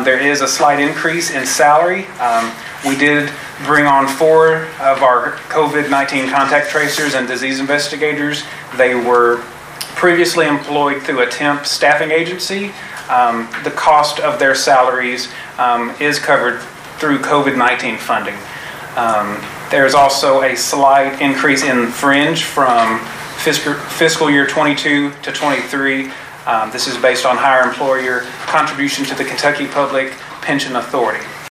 There is a slight increase in salary. We did bring on 4 of our COVID-19 contact tracers and disease investigators. They were previously employed through a temp staffing agency. The cost of their salaries is covered through COVID-19 funding. There's also a slight increase in fringe from fiscal year 22 to 23. This is based on higher employer contribution to the Kentucky Public Pension Authority.